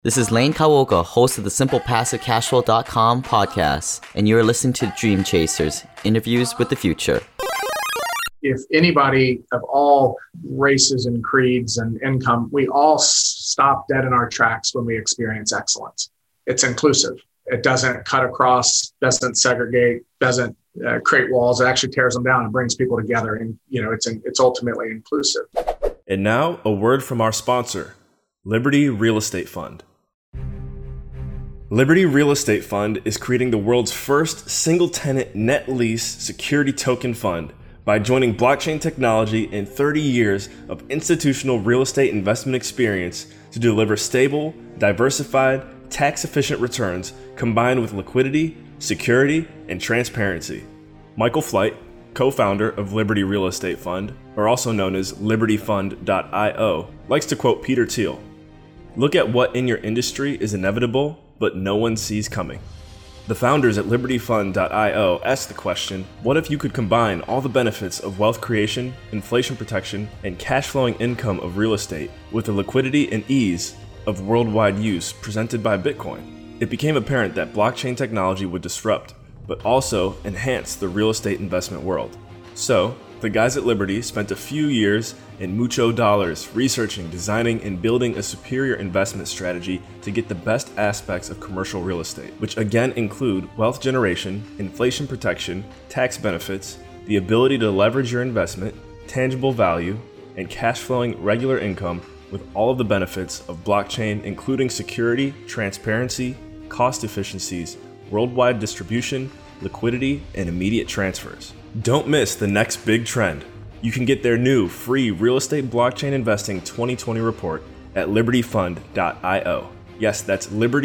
This is Lane Kawoka, host of the SimplePassiveCashflow.com podcast, and you are listening to Dream Chasers, interviews with the future. If anybody of all races and creeds and income, we all stop dead in our tracks when we experience excellence. It's inclusive. It doesn't cut across, doesn't segregate, doesn't create walls. It actually tears them down and brings people together. And, it's ultimately inclusive. And now a word from our sponsor, Liberty Real Estate Fund. Liberty Real Estate Fund is creating the world's first single-tenant net lease security token fund by joining blockchain technology and 30 years of institutional real estate investment experience to deliver stable, diversified, tax-efficient returns combined with liquidity, security, and transparency. Michael Flight, co-founder of Liberty Real Estate Fund, or also known as LibertyFund.io, likes to quote Peter Thiel, "Look at what in your industry is inevitable, but no one sees coming." The founders at LibertyFund.io asked the question, what if you could combine all the benefits of wealth creation, inflation protection, and cash flowing income of real estate with the liquidity and ease of worldwide use presented by Bitcoin? It became apparent that blockchain technology would disrupt, but also enhance the real estate investment world. So, the guys at Liberty spent a few years and mucho dollars researching, designing, and building a superior investment strategy to get the best aspects of commercial real estate, which again include wealth generation, inflation protection, tax benefits, the ability to leverage your investment, tangible value, and cash flowing regular income with all of the benefits of blockchain, including security, transparency, cost efficiencies, worldwide distribution, liquidity, and immediate transfers. Don't miss the next big trend. You can get their new free Real Estate Blockchain Investing 2020 report at LibertyFund.io. Yes, that's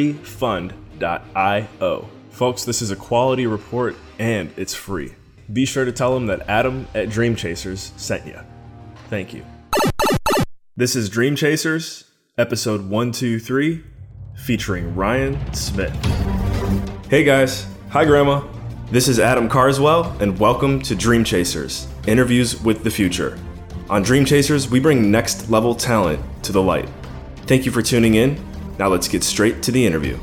LibertyFund.io. Folks, this is a quality report and it's free. Be sure to tell them that Adam at Dream Chasers sent you. Thank you. This is Dream Chasers, episode 123, featuring Ryan Smith. Hey guys, hi Grandma. This is Adam Carswell, and welcome to Dream Chasers, interviews with the future. On Dream Chasers, we bring next level talent to the light. Thank you for tuning in. Now let's get straight to the interview.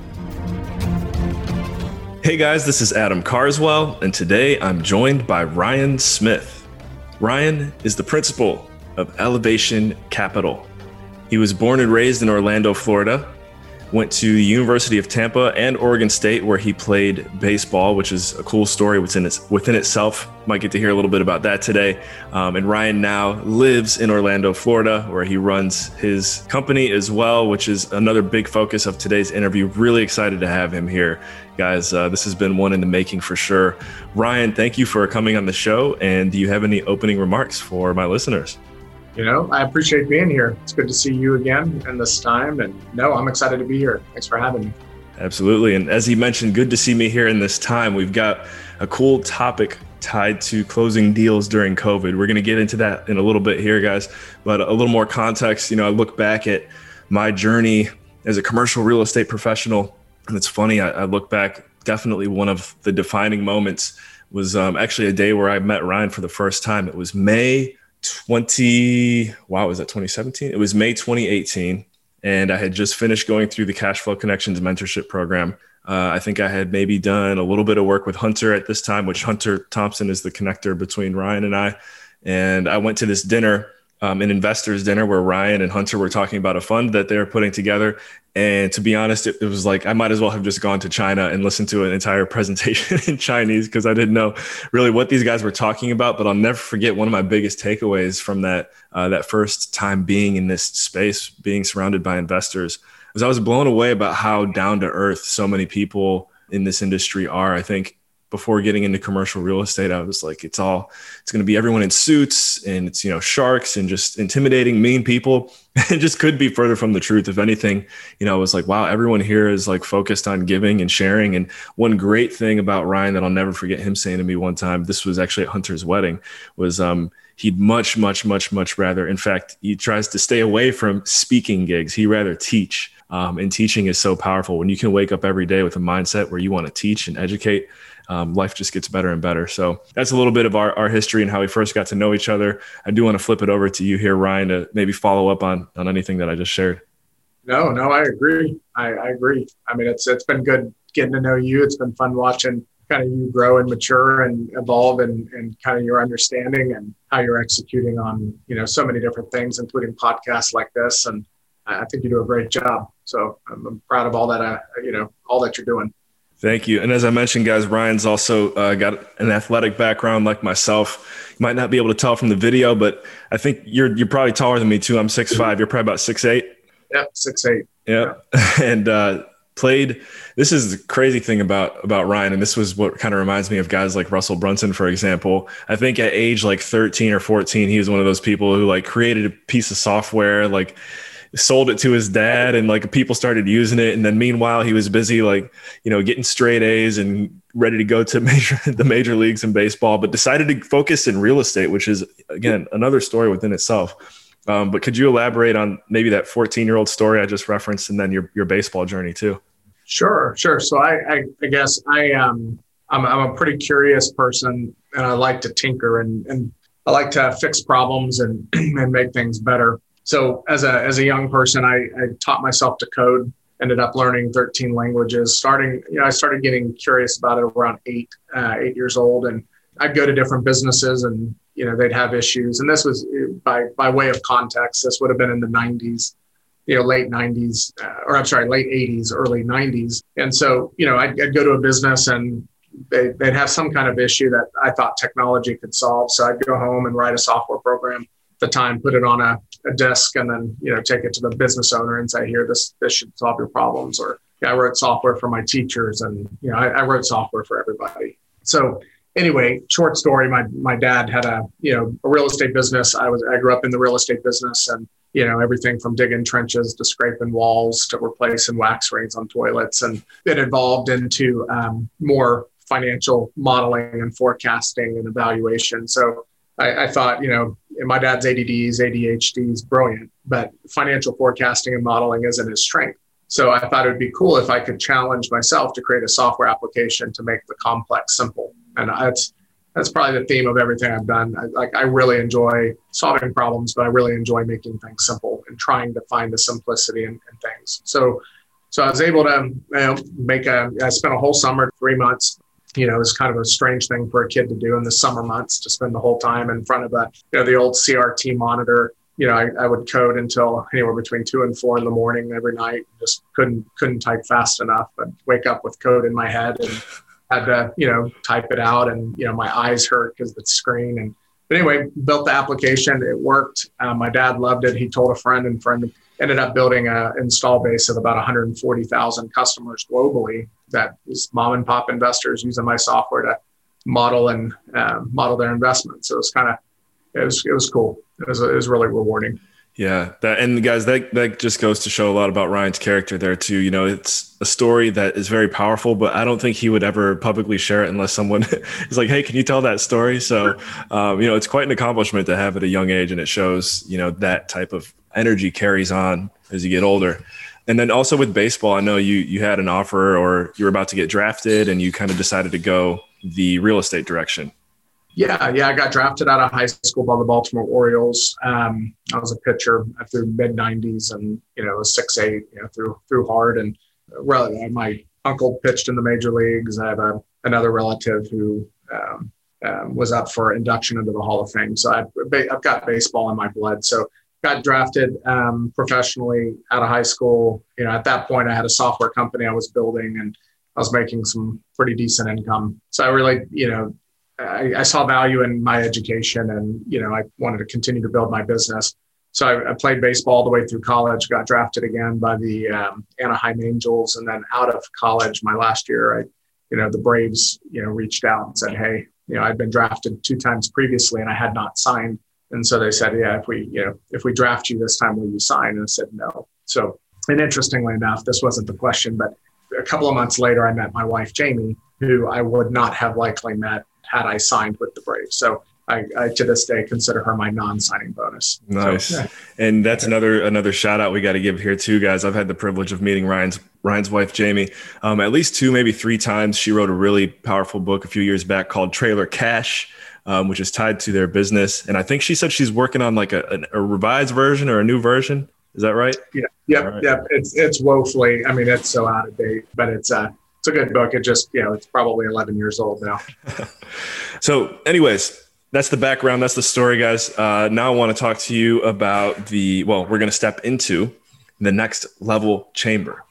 Hey guys, this is Adam Carswell, and today I'm joined by Ryan Smith. Ryan is the principal of Elevation Capital. He was born and raised in Orlando, Florida. Went to the University of Tampa and Oregon State, where he played baseball, which is a cool story within itself. Might get to hear a little bit about that today. And Ryan now lives in Orlando, Florida, where he runs his company as well, which is another big focus of today's interview. Really excited to have him here. Guys, this has been one in the making for sure. Ryan, thank you for coming on the show. And do you have any opening remarks for my listeners? I appreciate being here. It's good to see you again and this time. And I'm excited to be here. Thanks for having me. Absolutely. And as he mentioned, good to see me here in this time. We've got a cool topic tied to closing deals during COVID. We're going to get into that in a little bit here, guys. But a little more context, I look back at my journey as a commercial real estate professional. And it's funny, I look back, definitely one of the defining moments was actually a day where I met Ryan for the first time. It was May 2017? It was May 2018. And I had just finished going through the Cash Flow Connections mentorship program. I think I had maybe done a little bit of work with Hunter at this time, which Hunter Thompson is the connector between Ryan and I. And I went to this dinner, an investors dinner, where Ryan and Hunter were talking about a fund that they were putting together. And to be honest, it was like, I might as well have just gone to China and listened to an entire presentation in Chinese, because I didn't know really what these guys were talking about. But I'll never forget one of my biggest takeaways from that first time being in this space, being surrounded by investors, was I was blown away about how down to earth so many people in this industry are. I think before getting into commercial real estate, I was like, it's going to be everyone in suits and it's, sharks and just intimidating, mean people. It just could be further from the truth. If anything, I was like, wow, everyone here is like focused on giving and sharing. And one great thing about Ryan that I'll never forget him saying to me one time, this was actually at Hunter's wedding, was he'd much rather, in fact, he tries to stay away from speaking gigs. He'd rather teach. And teaching is so powerful. When you can wake up every day with a mindset where you want to teach and educate, life just gets better and better. So that's a little bit of our history and how we first got to know each other. I do want to flip it over to you here, Ryan, to maybe follow up on anything that I just shared. No, I agree. I agree. I mean, it's been good getting to know you. It's been fun watching kind of you grow and mature and evolve and kind of your understanding and how you're executing on, so many different things, including podcasts like this. And I think you do a great job. So I'm proud of all that, all that you're doing. Thank you. And as I mentioned, guys, Ryan's also got an athletic background like myself. You might not be able to tell from the video, but I think you're probably taller than me too. I'm 6'5". You're probably about 6'8". Yep, 6'8". Yeah. And played. This is the crazy thing about Ryan. And this was what kind of reminds me of guys like Russell Brunson, for example. I think at age like 13 or 14, he was one of those people who like created a piece of software, like sold it to his dad, and like people started using it. And then meanwhile, he was busy, like, getting straight A's and ready to go to the major leagues in baseball, but decided to focus in real estate, which is, again, another story within itself. But could you elaborate on maybe that 14-year-old story I just referenced, and then your baseball journey too? Sure. So I guess I'm a pretty curious person, and I like to tinker and I like to fix problems and make things better. So as a young person, I taught myself to code, ended up learning 13 languages. I started getting curious about it around 8 years old, and I'd go to different businesses and, they'd have issues. And this was by way of context, this would have been in the 90s, late 90s, late 80s, early 90s. And so, I'd go to a business and they'd have some kind of issue that I thought technology could solve. So I'd go home and write a software program at the time, put it on a desk, and then, take it to the business owner and say, here, this should solve your problems. Or I wrote software for my teachers, and, I wrote software for everybody. So anyway, short story, my dad had a real estate business. I grew up in the real estate business, and, everything from digging trenches to scraping walls to replacing wax rings on toilets. And it evolved into more financial modeling and forecasting and evaluation. So I thought, my dad's ADDs, ADHDs, brilliant, but financial forecasting and modeling isn't his strength. So I thought it would be cool if I could challenge myself to create a software application to make the complex simple. And that's probably the theme of everything I've done. I really enjoy solving problems, but I really enjoy making things simple and trying to find the simplicity in things. So I was able to I spent a whole summer, 3 months. It was kind of a strange thing for a kid to do in the summer months, to spend the whole time in front of the old CRT monitor. I would code until anywhere between 2 and 4 in the morning every night. Just couldn't type fast enough. I'd wake up with code in my head and had to, type it out, and, my eyes hurt because of the screen. But anyway, built the application. It worked. My dad loved it. He told a friend, and friend ended up building an install base of about 140,000 customers globally. That is mom and pop investors using my software to model their investments. So it was cool. It was really rewarding. Yeah. And guys, that just goes to show a lot about Ryan's character there too. It's a story that is very powerful, but I don't think he would ever publicly share it unless someone is like, hey, can you tell that story? So, it's quite an accomplishment to have at a young age, and it shows, that type of energy carries on as you get older. And then also with baseball, I know you had an offer, or you were about to get drafted, and you kind of decided to go the real estate direction. Yeah. I got drafted out of high school by the Baltimore Orioles. I was a pitcher through mid 90s, and, was 6'8", threw hard, and really my uncle pitched in the major leagues. I have another relative who was up for induction into the Hall of Fame. So I've got baseball in my blood. So got drafted professionally out of high school. At that point I had a software company I was building, and I was making some pretty decent income. So I really, I saw value in my education, and, I wanted to continue to build my business. So I played baseball all the way through college, got drafted again by the Anaheim Angels. And then out of college, my last year, the Braves, reached out and said, hey, I'd been drafted 2 times previously and I had not signed. And so they said, yeah, if we draft you this time, will you sign? And I said, no. So, and interestingly enough, this wasn't the question, but a couple of months later, I met my wife, Jamie, who I would not have likely met had I signed with the Braves. So I to this day consider her my non-signing bonus. Nice. So, yeah. And that's another shout out we got to give here too, guys. I've had the privilege of meeting Ryan's wife, Jamie, at least 2, maybe 3 times. She wrote a really powerful book a few years back called Trailer Cash, which is tied to their business. And I think she said she's working on like a revised version or a new version. Is that right? Yeah. Yep. Right. Yep. It's woefully, I mean, it's so out of date, but it's a good book. It just, it's probably 11 years old now. So anyways, that's the background. That's the story, guys. Now I want to talk to you about we're going to step into the next level chamber.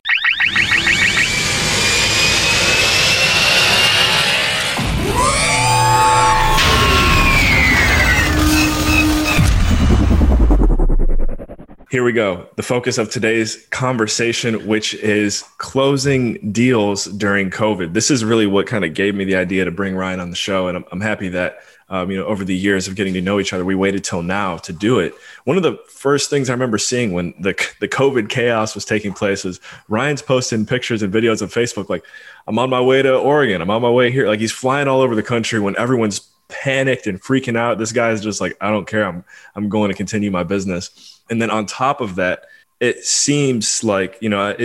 Here we go. The focus of today's conversation, which is closing deals during COVID. This is really what kind of gave me the idea to bring Ryan on the show. And I'm happy that, over the years of getting to know each other, we waited till now to do it. One of the first things I remember seeing when the COVID chaos was taking place was Ryan's posting pictures and videos on Facebook. Like, I'm on my way to Oregon. I'm on my way here. Like, he's flying all over the country when everyone's panicked and freaking out. This guy's just like, I don't care. I'm going to continue my business. And then on top of that, it seems like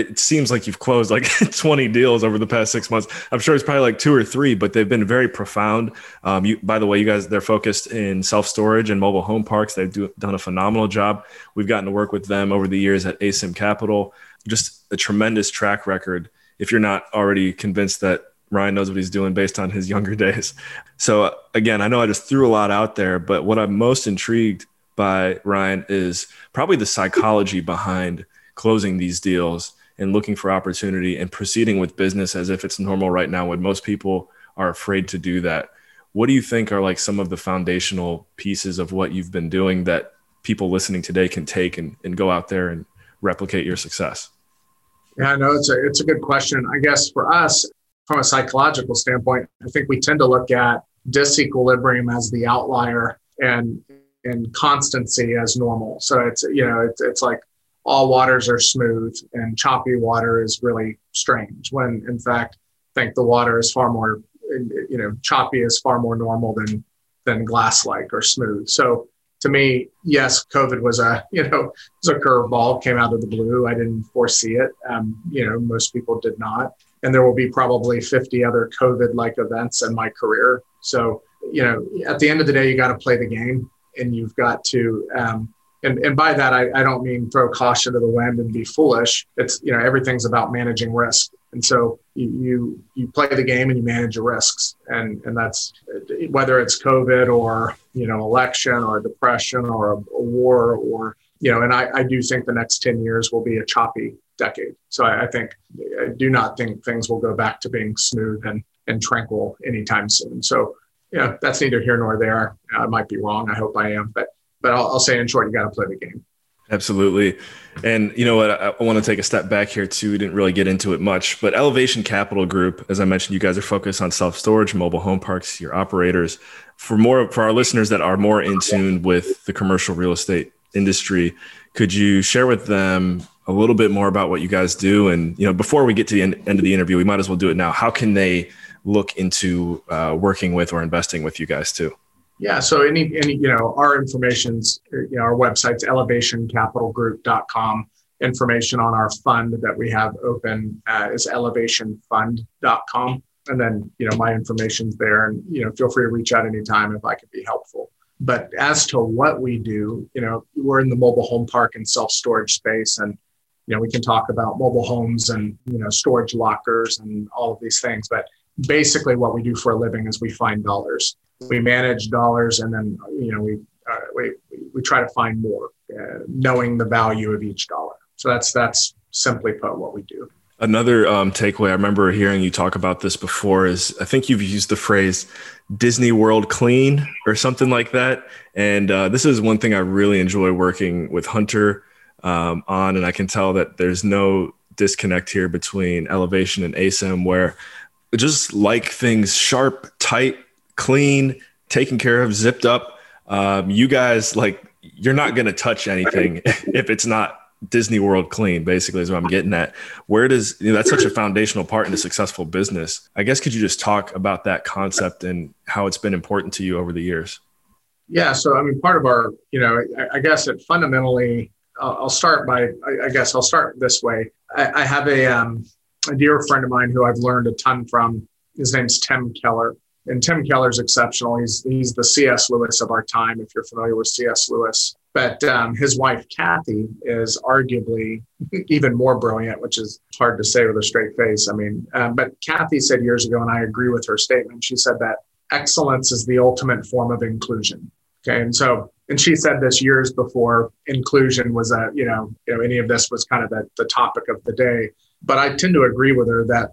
you've closed like 20 deals over the past 6 months. I'm sure it's probably like 2 or 3, but they've been very profound. By the way, you guys, they're focused in self-storage and mobile home parks. They've done a phenomenal job. We've gotten to work with them over the years at ASIM Capital. Just a tremendous track record. If you're not already convinced that Ryan knows what he's doing based on his younger days. So again, I know I just threw a lot out there, but what I'm most intrigued by, Ryan, is probably the psychology behind closing these deals and looking for opportunity and proceeding with business as if it's normal right now when most people are afraid to do that. What do you think are like some of the foundational pieces of what you've been doing that people listening today can take and go out there and replicate your success? Yeah, no, it's a good question. I guess for us, from a psychological standpoint, I think we tend to look at disequilibrium as the outlier and constancy as normal. So it's like all waters are smooth and choppy water is really strange, when in fact, I think the water is far more, choppy is far more normal than glass-like or smooth. So to me, yes, COVID was a curveball, came out of the blue. I didn't foresee it. Most people did not. And there will be probably 50 other COVID-like events in my career. So, at the end of the day, you got to play the game. And you've got to, and by that, I don't mean throw caution to the wind and be foolish. It's, everything's about managing risk. And so you play the game and you manage your risks. And that's whether it's COVID or, election or depression or a war or, and I do think the next 10 years will be a choppy decade. So I do not think things will go back to being smooth and tranquil anytime soon. So, that's neither here nor there. I might be wrong. I hope I am, but I'll say in short, you got to play the game. Absolutely. And you know what? I want to take a step back here too. We didn't really get into it much, but Elevation Capital Group, as I mentioned, you guys are focused on self-storage, mobile home parks, your operators. For our listeners that are more in tune with the commercial real estate industry, could you share with them a little bit more about what you guys do? And, before we get to the end of the interview, we might as well do it now. How can they look into working with or investing with you guys too? Yeah. So any our information's, our website's elevationcapitalgroup.com. Information on our fund that we have open is elevationfund.com. And then, my information's there, and, feel free to reach out anytime if I could be helpful. But as to what we do, we're in the mobile home park and self-storage space, and, we can talk about mobile homes and, storage lockers and all of these things. But basically what we do for a living is we find dollars. We manage dollars, and then, we try to find more, knowing the value of each dollar. So that's simply put what we do. Another takeaway, I remember hearing you talk about this before, is I think you've used the phrase Disney World clean or something like that. And this is one thing I really enjoy working with Hunter on, and I can tell that there's no disconnect here between Elevation and ASIM, where just like things sharp, tight, clean, taken care of, zipped up. You guys, you're not going to touch anything if it's not Disney World clean, basically, is what I'm getting at. Where does, that's such a foundational part in a successful business. I guess, could you just talk about that concept and how it's been important to you over the years? Yeah. So, part of our, I guess it fundamentally, I'll start this way. I have a dear friend of mine who I've learned a ton from. His name's Tim Keller. And Tim Keller's exceptional. He's the C.S. Lewis of our time. If you're familiar with C.S. Lewis, But his wife, Kathy, is arguably even more brilliant, which is hard to say with a straight face. I mean, but Kathy said years ago, and I agree with her statement, she said that excellence is the ultimate form of inclusion. Okay. And she said this years before inclusion was any of this was kind of the topic of the day. But I tend to agree with her that,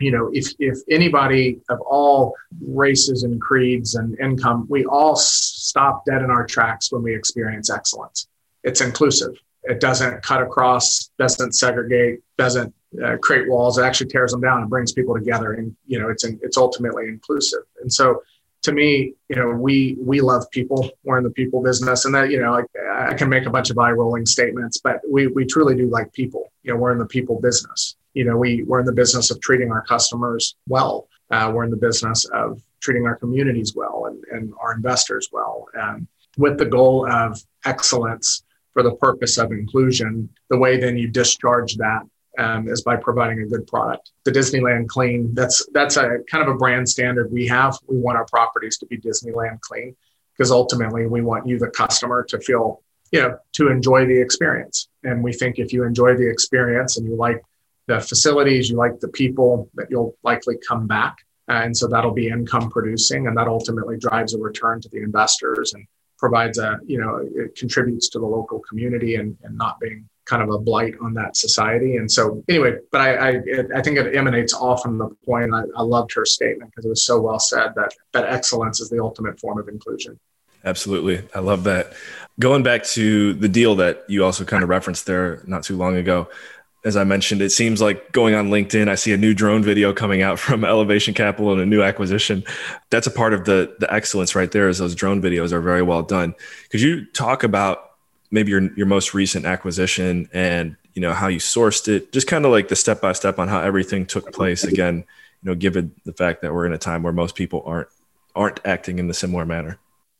if anybody of all races and creeds and income, we all stop dead in our tracks when we experience excellence. It's inclusive. It doesn't cut across, doesn't segregate, doesn't create walls. It actually tears them down and brings people together. And, it's ultimately inclusive. And so to me, we love people. We're in the people business, and that, I can make a bunch of eye-rolling statements, but we truly do like people. We're in the people business. We're in the business of treating our customers well. We're in the business of treating our communities well and our investors well, with the goal of excellence for the purpose of inclusion. The way then you discharge that is by providing a good product. The Disneyland Clean, that's a kind of a brand standard we have. We want our properties to be Disneyland Clean because ultimately we want you, the customer, to feel, to enjoy the experience. And we think if you enjoy the experience and you like the facilities, you like the people, that you'll likely come back. And so that'll be income producing, and that ultimately drives a return to the investors and provides it contributes to the local community and not being kind of a blight on that society. And so anyway, but I think it emanates all from the point. I loved her statement because it was so well said that excellence is the ultimate form of inclusion. Absolutely. I love that. Going back to the deal that you also kind of referenced there not too long ago, as I mentioned, it seems like going on LinkedIn, I see a new drone video coming out from Elevation Capital and a new acquisition. That's a part of the excellence right there, is those drone videos are very well done. Could you talk about maybe your most recent acquisition and, how you sourced it, just kind of like the step-by-step on how everything took place, again, given the fact that we're in a time where most people aren't acting in the similar manner?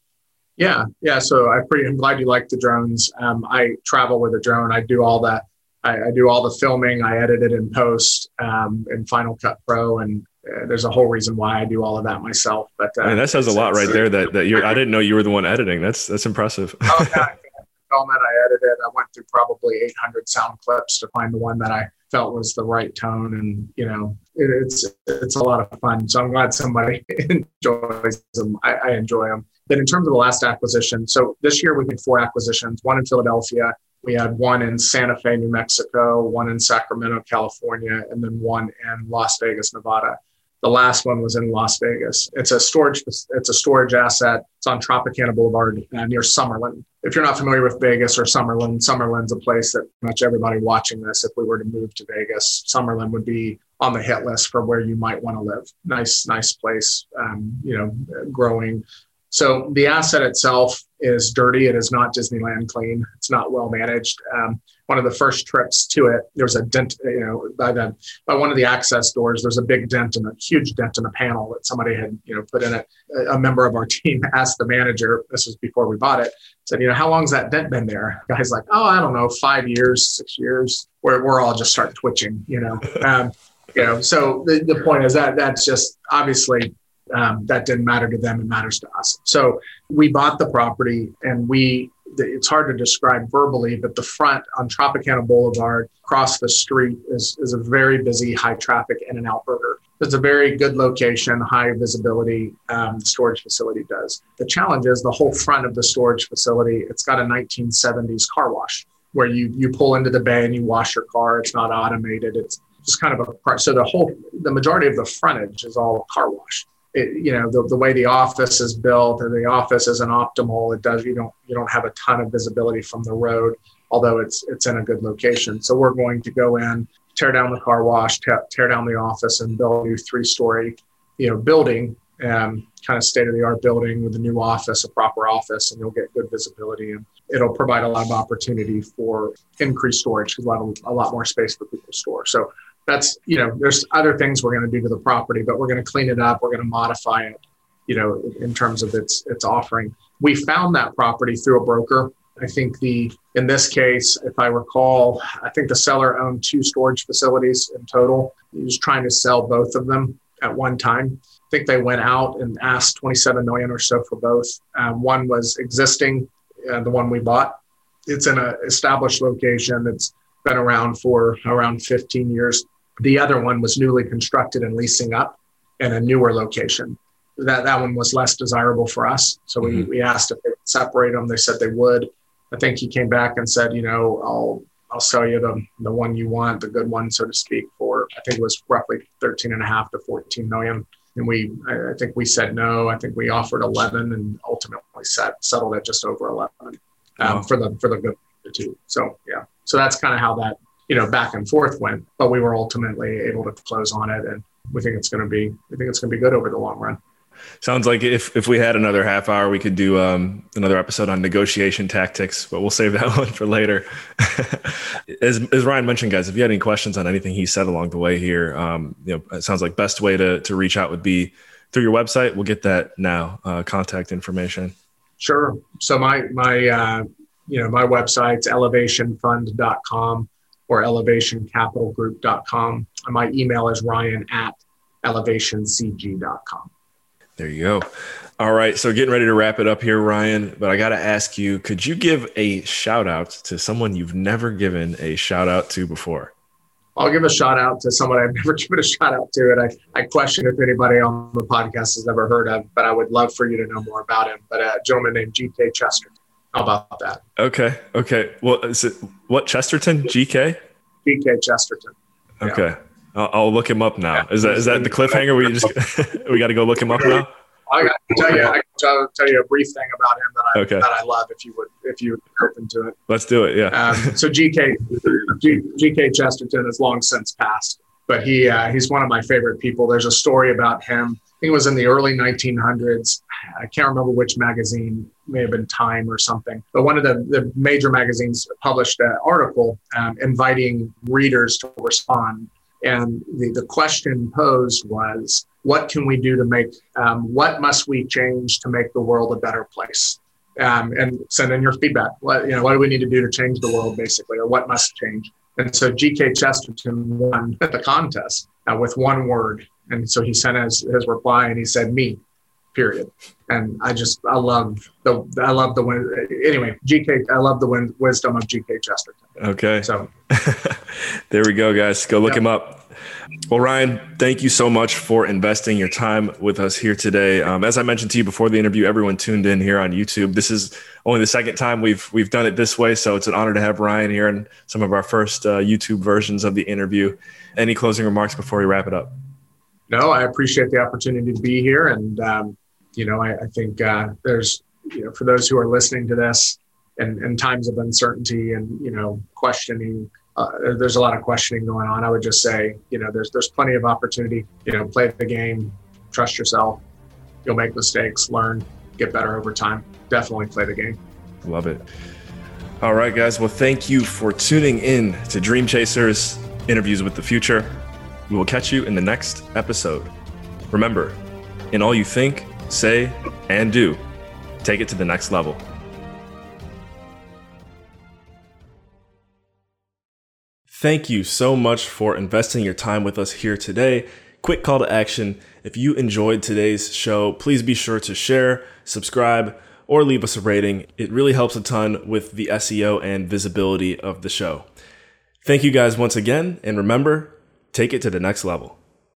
Yeah. So I'm glad you like the drones. I travel with a drone. I do all that. I do all the filming. I edit it in post in Final Cut Pro, and there's a whole reason why I do all of that myself. But that says a lot right there. That you're. I didn't know you were the one editing. That's impressive. Oh yeah, I filmed it. I edited. I went through probably 800 sound clips to find the one that I felt was the right tone, and it's a lot of fun. So I'm glad somebody enjoys them. I enjoy them. Then in terms of the last acquisition, so this year we made 4 acquisitions. One in Philadelphia. We had one in Santa Fe, New Mexico, one in Sacramento, California, and then one in Las Vegas, Nevada. The last one was in Las Vegas. It's a storage asset. It's on Tropicana Boulevard near Summerlin. If you're not familiar with Vegas or Summerlin, Summerlin's a place that much everybody watching this, if we were to move to Vegas, Summerlin would be on the hit list for where you might want to live. Nice place, growing. So the asset itself is dirty. It is not Disneyland clean. It's not well managed. One of the first trips to it, there was a dent, by one of the access doors, there's a big dent and a huge dent in a panel that somebody had, put in it. A member of our team asked the manager, this was before we bought it, said, how long's that dent been there? The guy's like, I don't know, 5 years, 6 years, where we're all just start twitching, So the point is that's just obviously, that didn't matter to them. It matters to us. So we bought the property, and it's hard to describe verbally, but the front on Tropicana Boulevard across the street is a very busy, high traffic In-N-Out Burger. It's a very good location, high visibility storage facility does. The challenge is the whole front of the storage facility, it's got a 1970s car wash where you pull into the bay and you wash your car. It's not automated. It's just kind of so the majority of the frontage is all car wash. The way the office is built, or the office isn't optimal. You don't have a ton of visibility from the road, although it's in a good location. So we're going to go in, tear down the car wash, tear down the office, and build a new 3-story, building, kind of state-of-the-art building with a new office, a proper office, and you'll get good visibility, and it'll provide a lot of opportunity for increased storage because a lot more space for people to store. So that's, there's other things we're going to do to the property, but we're going to clean it up. We're going to modify it, in terms of its offering. We found that property through a broker. I think in this case, if I recall, I think the seller owned 2 storage facilities in total. He was trying to sell both of them at one time. I think they went out and asked $27 million or so for both. One was existing, the one we bought, It's in an established location. It's been around for around 15 years. The other one was newly constructed and leasing up in a newer location. That one was less desirable for us. So we asked if they would separate them. They said they would. I think he came back and said, I'll sell you the one you want, the good one, so to speak, for, I think it was roughly 13.5 to 14 million. And I think we said no. I think we offered 11 and ultimately settled at just over 11 for the good two. So yeah, so that's kind of how that back and forth went. But we were ultimately able to close on it, and we think it's going to be good over the long run. Sounds like if we had another half hour, we could do another episode on negotiation tactics, but we'll save that one for later. As Ryan mentioned, guys, if you had any questions on anything he said along the way here, it sounds like best way to reach out would be through your website. We'll get that now, contact information. Sure. So my website's elevationfund.com or elevationcapitalgroup.com. And my email is ryan@elevationcg.com. There you go. All right. So getting ready to wrap it up here, Ryan, but I got to ask you, could you give a shout out to someone you've never given a shout out to before? I'll give a shout out to someone I've never given a shout out to. And I question if anybody on the podcast has ever heard of, but I would love for you to know more about him. But a gentleman named G.K. Chesterton. How about that? Okay. Well, is it what, Chesterton? G.K.? G.K. Chesterton. Okay. Yeah. I'll look him up now. Yeah. Is that the cliffhanger? We got to go look him up now. I can tell you a brief thing about him that I love if you would open to it. Let's do it. Yeah. So G.K. Chesterton has long since passed, but he's one of my favorite people. There's a story about him. I think it was in the early 1900s. I can't remember which magazine, may have been Time or something, but one of the major magazines published an article inviting readers to respond. And the question posed was, what can we do to what must we change to make the world a better place? And send in your feedback. What do we need to do to change the world, basically, or what must change? And so G.K. Chesterton won the contest with one word. And so he sent his reply and he said, me, period. And I love the wisdom of G.K. Chesterton. Okay. So there we go, guys. Go look him up. Well, Ryan, thank you so much for investing your time with us here today. As I mentioned to you before the interview, everyone tuned in here on YouTube. This is only the second time we've done it this way, so it's an honor to have Ryan here in some of our first YouTube versions of the interview. Any closing remarks before we wrap it up? No, I appreciate the opportunity to be here, and I think there's for those who are listening to this in times of uncertainty and questioning. There's a lot of questioning going on. I would just say, there's plenty of opportunity. Play the game, trust yourself. You'll make mistakes, learn, get better over time. Definitely play the game. Love it. All right, guys. Well, thank you for tuning in to Dream Chasers Interviews with the Future. We will catch you in the next episode. Remember, in all you think, say, and do, take it to the next level. Thank you so much for investing your time with us here today. Quick call to action. If you enjoyed today's show, please be sure to share, subscribe, or leave us a rating. It really helps a ton with the SEO and visibility of the show. Thank you guys once again. And remember, take it to the next level.